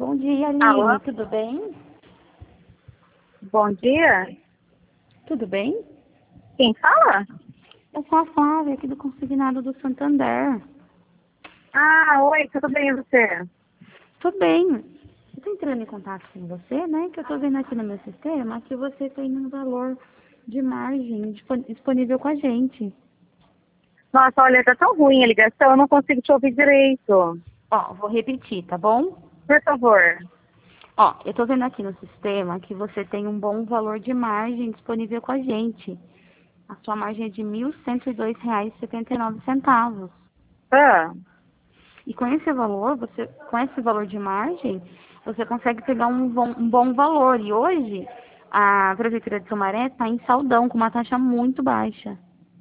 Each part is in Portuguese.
Bom dia, Alô? Aline. Tudo bem? Bom dia. Tudo bem? Quem fala? Eu sou a Flávia, aqui do Consignado do Santander. Ah, oi, tudo bem e você? Tô bem. Eu tô entrando em contato com você, né? Que eu tô vendo aqui no meu sistema que você tem um valor de margem disponível com a gente. Nossa, olha, tá tão ruim a ligação, eu não consigo te ouvir direito. Ó, vou repetir, tá bom? Por favor. Ó, eu tô vendo aqui no sistema que você tem um bom valor de margem disponível com a gente. A sua margem é de R$ 1.102,79. Ah, E com esse valor, com esse valor de margem, você consegue pegar um bom valor. E hoje, a Prefeitura de Sumaré está em saldão, com uma taxa muito baixa.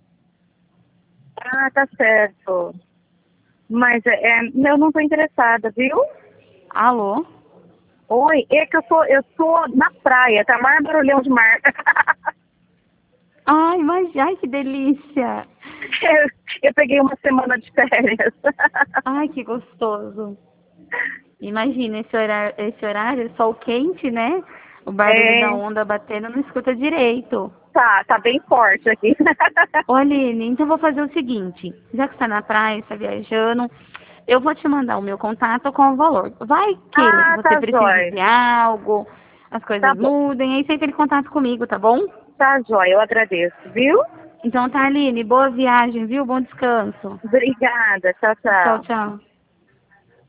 tá certo. Mas eu não tô interessada, viu? Alô? Oi, é que eu tô na praia, tá mais barulhão de mar. Ai, que delícia! Eu peguei uma semana de férias. Ai, que gostoso! Imagina esse horário, sol quente, né? O barulho da É, onda batendo, não escuta direito. tá bem forte aqui. Ô, Aline, então vou fazer o seguinte, já que está na praia, está viajando, eu vou te mandar o meu contato com o valor. Vai que Ah, você tá precise jóia. de algo, as Tá coisas bom, mudem, aí você entra em contato comigo, tá bom? tá jóia, eu agradeço, viu? Então tá, Aline, boa viagem, viu? Bom descanso. Obrigada, tchau, Tchau, tchau. tchau.